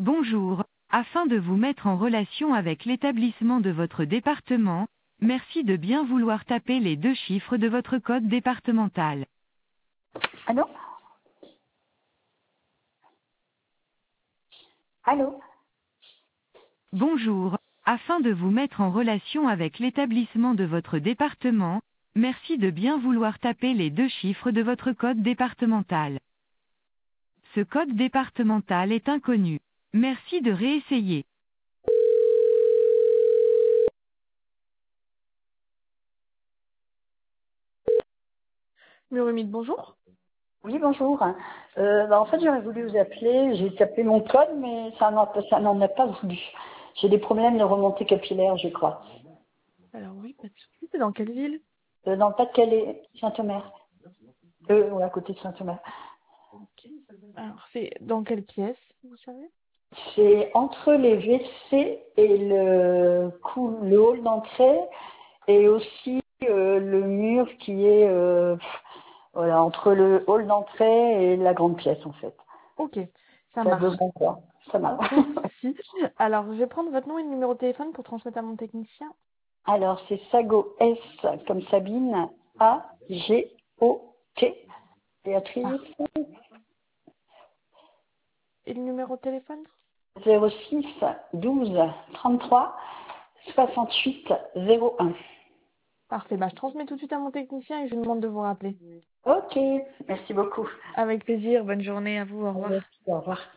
Bonjour, afin de vous mettre en relation avec l'établissement de votre département, merci de bien vouloir taper les 2 chiffres de votre code départemental. Allô? Allô? Bonjour, afin de vous mettre en relation avec l'établissement de votre département, merci de bien vouloir taper les 2 chiffres de votre code départemental. Ce code départemental est inconnu. Merci de réessayer. Murumide, bonjour. Oui, bonjour. En fait, j'aurais voulu vous appeler. J'ai tapé mon code, mais ça n'en a pas voulu. J'ai des problèmes de remontée capillaire, je crois. Alors oui, pas de souci. C'est dans quelle ville? Dans le Pas-de-Calais, Saint-Omer. Ouais, à côté de Saint-Omer. Ok. Alors c'est dans quelle pièce, vous savez? C'est entre les WC et le hall d'entrée, et aussi le mur qui est voilà, entre le hall d'entrée et la grande pièce, en fait. Ok, ça Ça a marche. besoin de quoi? Ça marche. Pas de souci. Alors je vais prendre votre nom et le numéro de téléphone pour transmettre à mon technicien. Alors, c'est Sago, S comme Sabine, A-G-O-T. Béatrice, Ah. Et le numéro de téléphone? 06 12 33 68 01. Parfait. Bah, je transmets tout de suite à mon technicien et je lui demande de vous rappeler. Ok, merci beaucoup. Avec plaisir. Bonne journée à vous. Au revoir. Merci, au revoir.